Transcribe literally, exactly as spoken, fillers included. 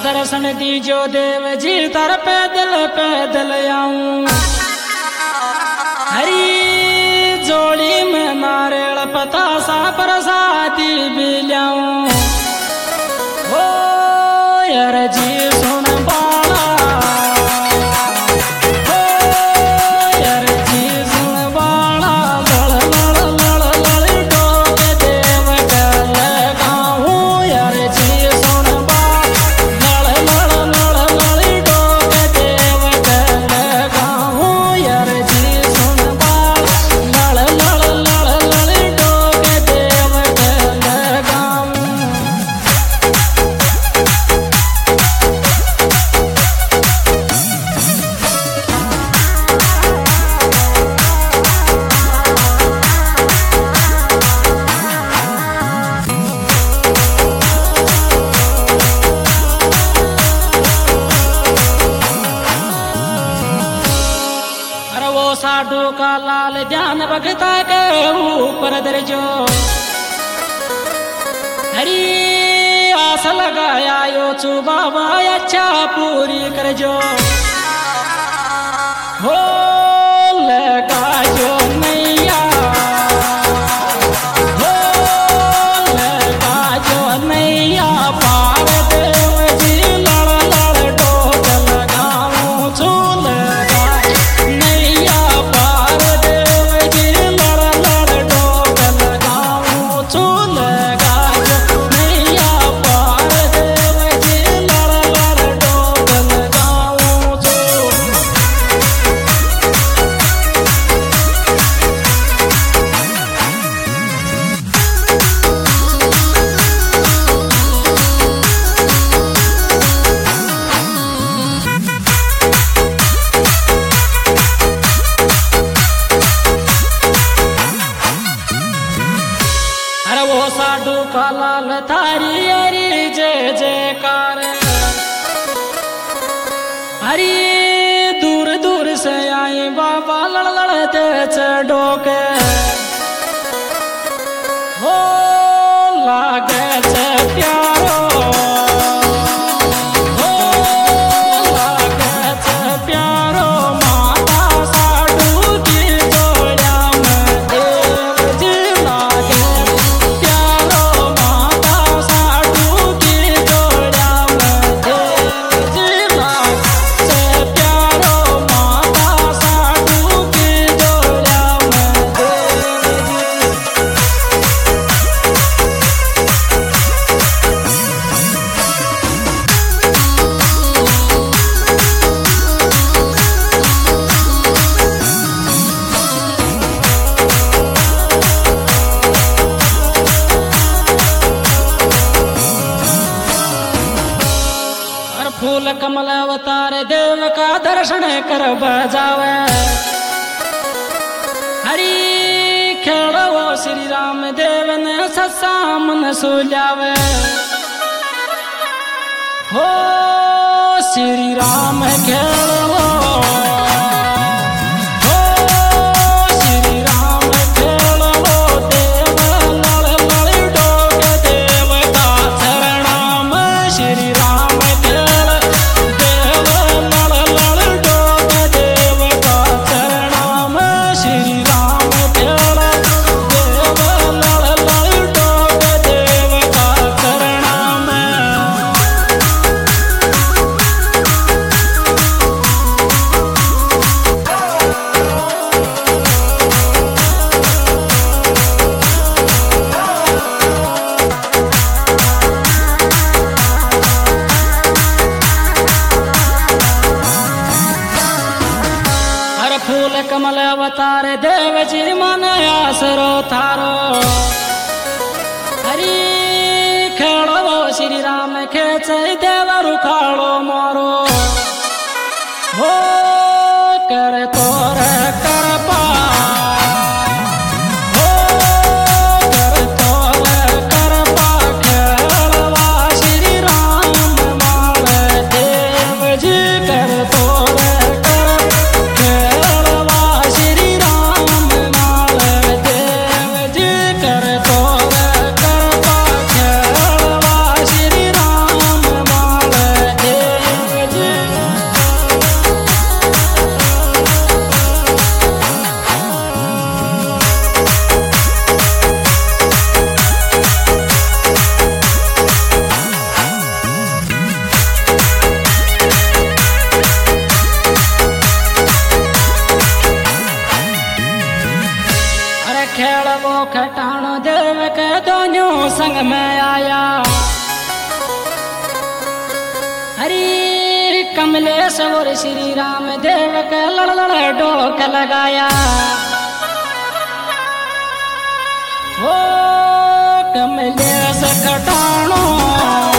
दर्शन दीजो देव जी तर पैदल पैदल आऊं हरी जोड़ी में नारियल पतासा प्रसादी भी लाऊं ओ यार जी सुन बाला ओ यार जी सुन बाला लड़ लड़ लड़ लड़ डोक देव कर लगाऊं यार जी सुन बाला लड़ लड़ लड़ लड़ डोक देव कर लगाऊं यार जी सुन बाला लड़ लड़ लड़ लड़ डोक देव कर लगाऊं। अरे वो साधु का लाल ध्यान भगता के ऊपर दर्जो हरी आस लगाया यो चू बाबा अच्छा पूरी कर जो हो लगा जो नैया हो लगा जो नैया पार देव जी लड़ लड़ डोक लगाऊं चू लगा नैया पार देव जी लड़ लड़ डोक लगाऊं चू लगा जो नैया पार देव जी लड़ लड़ डोक लगाऊं चू। अरे वो साधु का लाल थारी हरी जय जयकार हरी दूर दूर से आई बाबा लड़ लड़ते चढ़ो के हो लागे छे प्यारो हो लागे छे प्यारो माता साधु की जोड़ा में देव जी लागे प्यारो माता साधु की जोड़ा में देव जी लागे प्यारो माता साधु की जोड़ा में देव जी। और फूल कमल अवतार देव का दर्शन कर बजावे हरी खेड़ो श्री राम देव ने ससा मन सुलावे हो श्री राम खेड़ो हो श्री राम खेड़ो देव लड़ लड़ डोक देव का चरणा में श्री राम खेड़ देव लड़ लड़ डोक देव का चरणा में श्री राम खेड़ देव लड़ लड़ डोक देव का चरणा में। हर फूल कमल अवतार देव जी मन आसरो थारो हरी खेड़ो श्री राम खेच देव रुखाड़ो मोरो हो कर तोर कर पा हो कर तोर कर पा खेड़वा श्री राम माल देव जी कर तोर कर खेड़वा श्री राम माल देव जी कर तोर कर पा खेड़वा श्री राम माल कमलेश और श्री राम देव के लड़ लड़ डोक लगाया। ओ कमलेश खटाणो